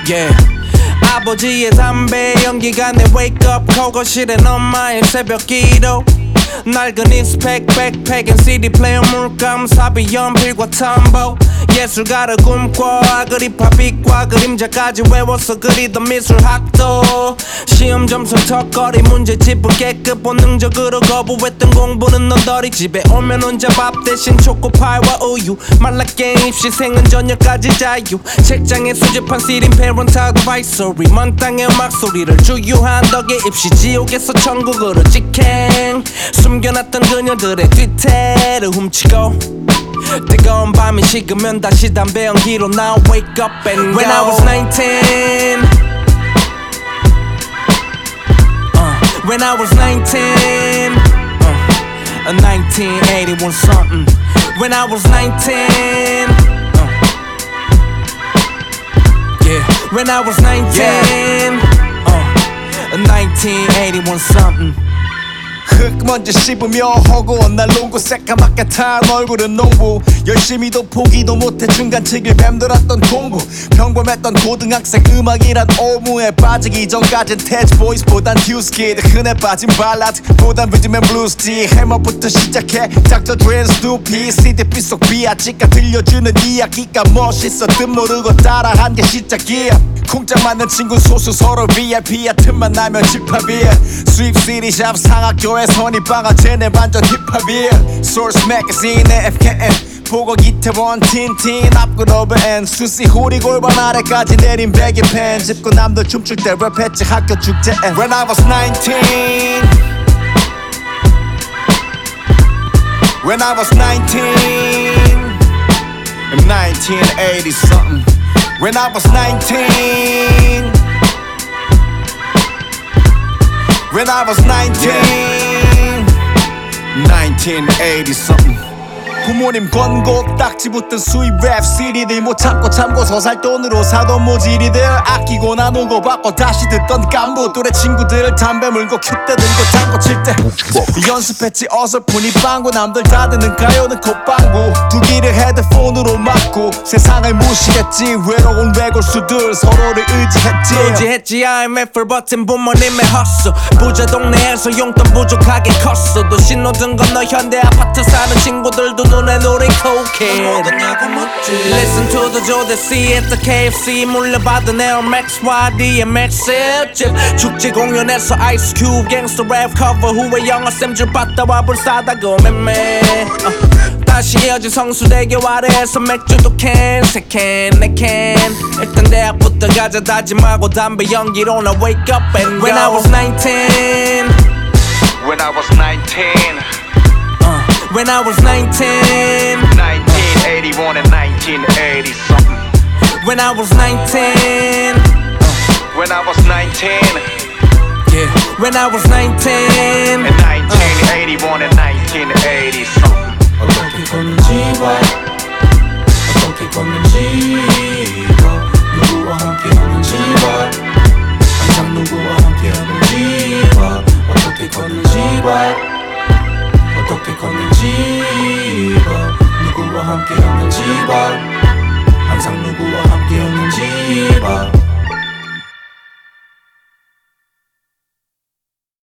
yeah. 아버지의 담배 연기가 내 wake up call 거실엔 엄마의 새벽 기도 낡은 인스펙 백팩엔 CD 플레이어 물감 사비 연필과 텀보 예술가를 꿈꿔 그리파 빛과 그림자까지 외워서 그리던 미술학도 시험 점수 턱걸이 문제집은 깨끗 본능적으로 거부했던 공부는 너덜이 집에 오면 혼자 밥 대신 초코파이와 우유 말랐게 입시생은 저녁까지 자유 책장에 수집한 CD parental advisory 먼 땅의 음악 소리를 주유한 덕에 입시 지옥에서 천국으로 직행 숨겨놨던 그녀들의 뒤태를 훔치고 뜨거운 밤이 식으면 다시 담배 연기로 나 wake up and When I was 19 When I was 19 1981 something When I was 19 yeah When I was 19 1981 something 흙 먼지 씹으며 허구한 날 농구 새까맣게 탄 얼굴은 농부 열심히도 포기도 못해 중간치길 맴돌았던 공부 평범했던 고등학생 음악이란 오무에 빠지기 전까진 태즈 보이스보단 듀스키드 흔해 빠진 발라드보단 리듬 블루스지 해머부터 시작해 닥터 드레 스누피 CDP 속 비아치가 들려주는 이야기가 멋있어 뜻 모르고 따라한 게 시작이야 콩짝 맞는 친구 소수 서로 VIP야 틈만 나면 집합이야 수입 CD샵 상학교에 선입방아 쟤네 반전 힙합이야 Source Magazine의 FKN 보고 기태원 틴틴 앞글 오버 앤 수시 후리 골반 아래까지 내린 베개 펜 짚고 남들 춤출 때 랩했지 학교 축제에 When I was 19 When I was 19 in 1980 something When I was 19 When I was 19 1980 something 부모님 권고 딱지 붙은 수입 랩 CD들 못 참고 참고서 살 돈으로 사던 모질이들 아끼고 나누고 받고 다시 듣던 깐부 또래 친구들을 담배 물고 큐대 들고 장구 칠때 연습했지 어설프니 빵구 남들 다 듣는 가요는 콧방구 두 귀를 헤드폰으로 막고 세상을 무시했지 외로운 외골수들 서로를 의지했지 IMF를 버틴 부모님의 헛수 부자 동네에서 용돈 부족하게 컸어 또 신호등 건너 현대 아파트 사는 친구들도 눈에 노린 cocaine Listen to the Joe C at the KFC 물려받은 Air Max YDMX 집 축제 공연에서 Ice Cube gangsta rap cover 후에 영어쌤 줄 받다와 불사다고 맴매 다시 이어진 성수대교 아래에서 맥주도 캔 세 캔 네 캔 일단 대학부터 가자 다짐하고 담배 연기로 나 wake up and When I was 19 When I was 19 When I was 19 1981 and 1980 something When I was 19 When I was 19 yeah When I was 19 in 1981 and 1980 something 어떻게 걷는지와 어떻게 걷는지와 누구와 함께 하는지와 항상 누구와 함께 하는지와 어떻게 걷는지와 어떻게 걷는지와 누구와 함께 하는지와